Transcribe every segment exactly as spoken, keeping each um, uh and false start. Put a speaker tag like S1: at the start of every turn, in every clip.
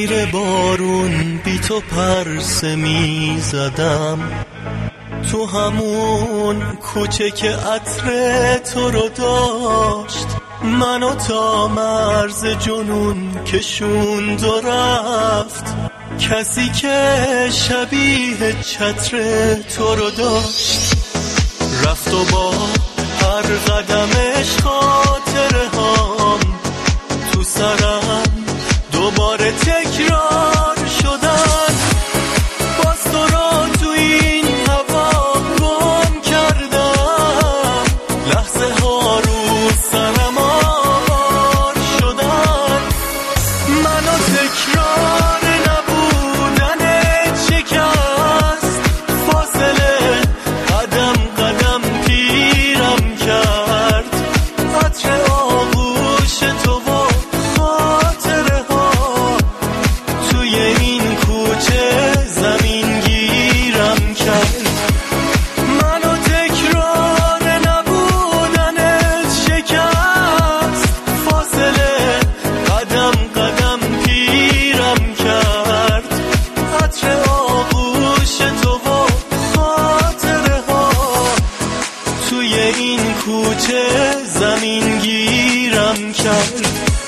S1: زیر بارون بی تو پرسه می زدم، تو همون کوچه که عطر تو رو داشت، منو تا مرز جنون کشوند و رفت. کسی که شبیه چتر تو رو داشت، رفت و با هر قدمش خاطره هام تو سرم دوباره تکرار شدن. باز تو را تو این هوا گم کردم، لحظه ها رو سرم آوار شدن. منو تکرار نبودن شکست، فاصله قدم قدم پیرم کرد. عطر آغوش تو و خاطره ها توی این کوچه زمین گیرم کرد. منو تکرار نبودن شکست، فاصله قدم قدم پیرم کرد. عطر آغوش تو و خاطره ها توی این کوچه زمین گیرم کرد.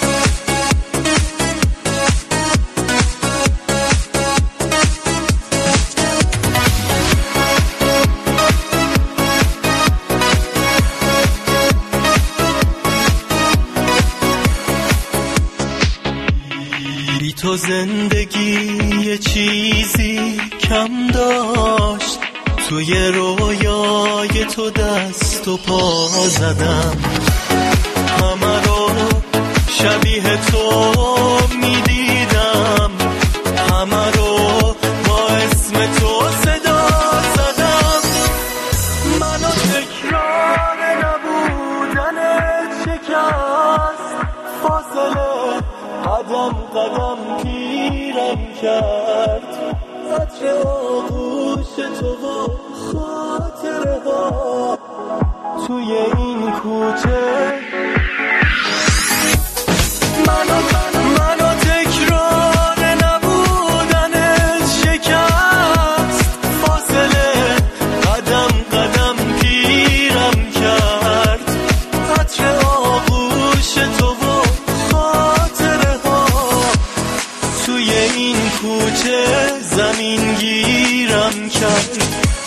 S1: بی تو زندگی یه چیزی کم داشت، توی رویای تو دست و پا زدم. همه رو شبیه تو میدیدم، همه رو با اسم تو صدا زدم. منو تکرار نبودن شکست، فاصله قدم قدم پیرم کرد. عطر آغوش تو و خاطره ها توی این کوچه. منو منو تکرار نبودن شکست، فاصله قدم قدم پیرم کرد. عطر آغوش تو و خاطره ها توی این کوچه زمین گیرم کرد.